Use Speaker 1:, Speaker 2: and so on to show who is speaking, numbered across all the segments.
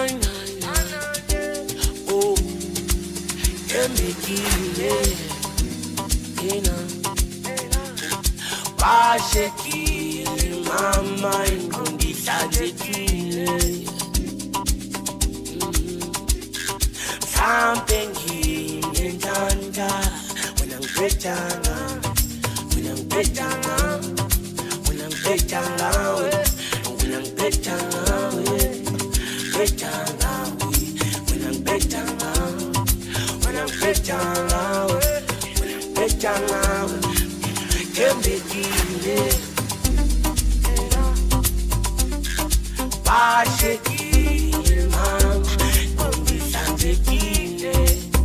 Speaker 1: Oh, emekile, bashekile, mama ingundihlanzekile. Something in Tanda, when I'm betanga, when I'm betanga, when I'm betanga, when I'm betanga, betanga, when I'm betanga, when I'm betanga, when I'm betanga, kembekile, bashekile, mama, ngundihlanzekile.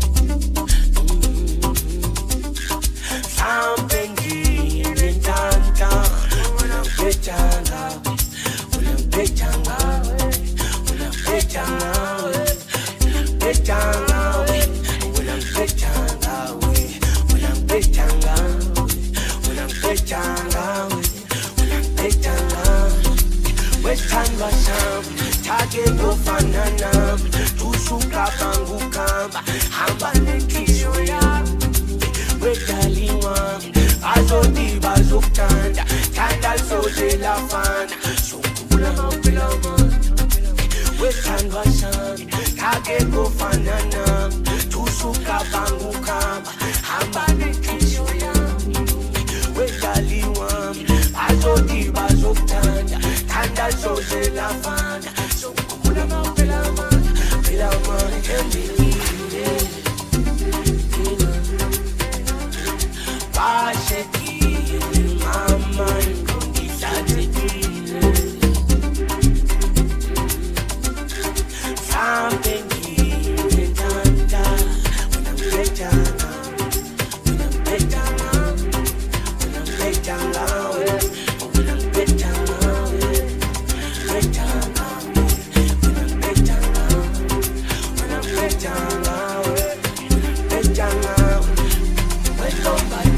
Speaker 1: Something in Tanda, when I'm betanga, when I'm betanga, when I'm betanga, when I'm betanga, when I'm betanga, when I'm betanga, when I'm betanga, when I'm betanga. Wethandwa shami, take nofanana, tusuka bangukamba, hamba nenhliziyo yami. Wedaliwa, azoti bazokutanda, thanda lisoze lafana, sokhumbula maphela manje. Wethandwa shami, take nofanana, tusuka bangukamba, hamba nenhliziyo yami. Wedaliwa, azoti bazokutanda, thanda lisoze lafana, sokhumbula maphela manje, phela manje embikile. Bashekile, mama ingundihlanzekile. Something in Tanda, when I'm betanga, when I'm betanga, when I'm betanga, when I'm betanga, betanga, when I'm betanga, when I'm betanga, betanga. When somebody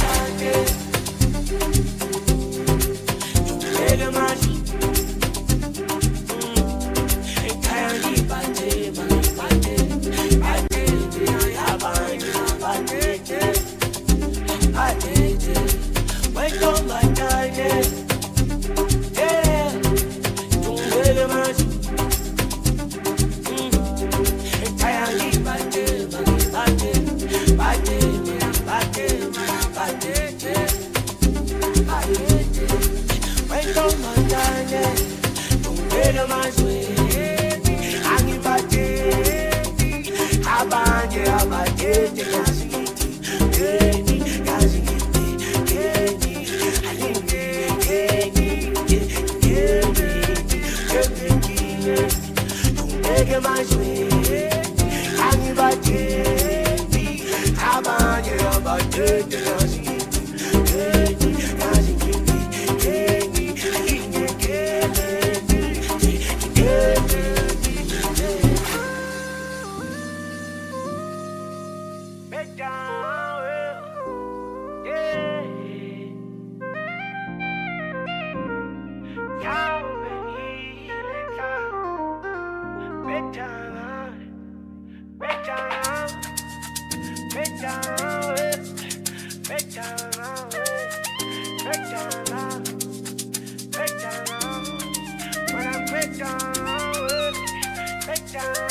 Speaker 1: when I'm